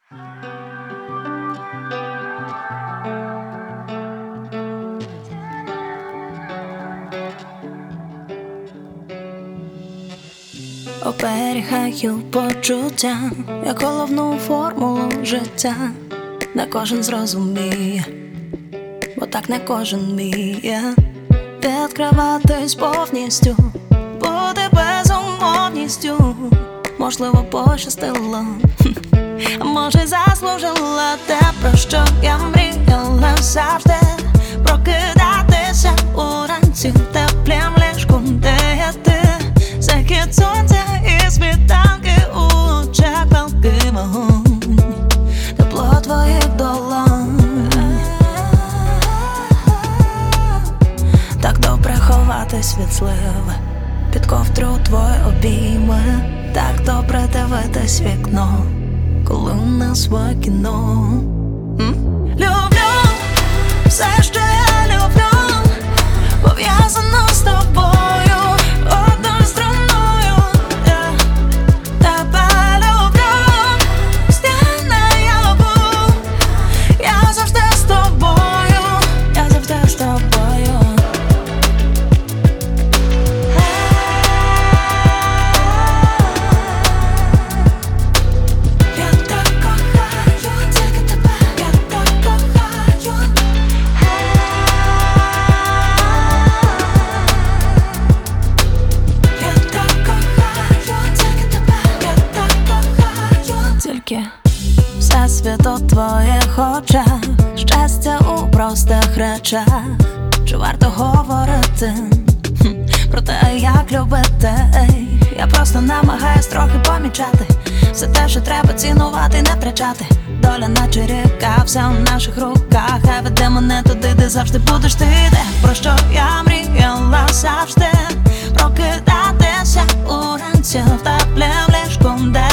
Оберігаю почуття, як головну формулу життя. Не кожен зрозуміє, бо так не кожен вміє відкриватись повністю, бути безумовністю. Можливо, пощастило, а може й заслужила те, про що я мріяла завжди. Прокидатися уранці в теплім ліжку, де є ти. Захід сонця і світанки у очах, палкий вогонь, тепло твоїх долонь. Так добре ховатись від сливи, під ковдру твої обійми. Так добре дивитись вікно, коли у нас своє кіно. Люблю все, що я люблю, пов'язано з тобою, одною струною. Тебе люблю, стій наяву. Я завжди з тобою, я завжди з тобою. Всесвіт у твоїх очах, щастя у простих речах. Чи варто говорити про те, як любити? Я просто намагаюсь трохи помічати все те, що треба цінувати, не втрачати. Доля наче ріка, все у наших руках. А веде мене туди, де завжди будеш ти. Де, про що я мріяла завжди. Прокидатися уранці в теплім ліжку, де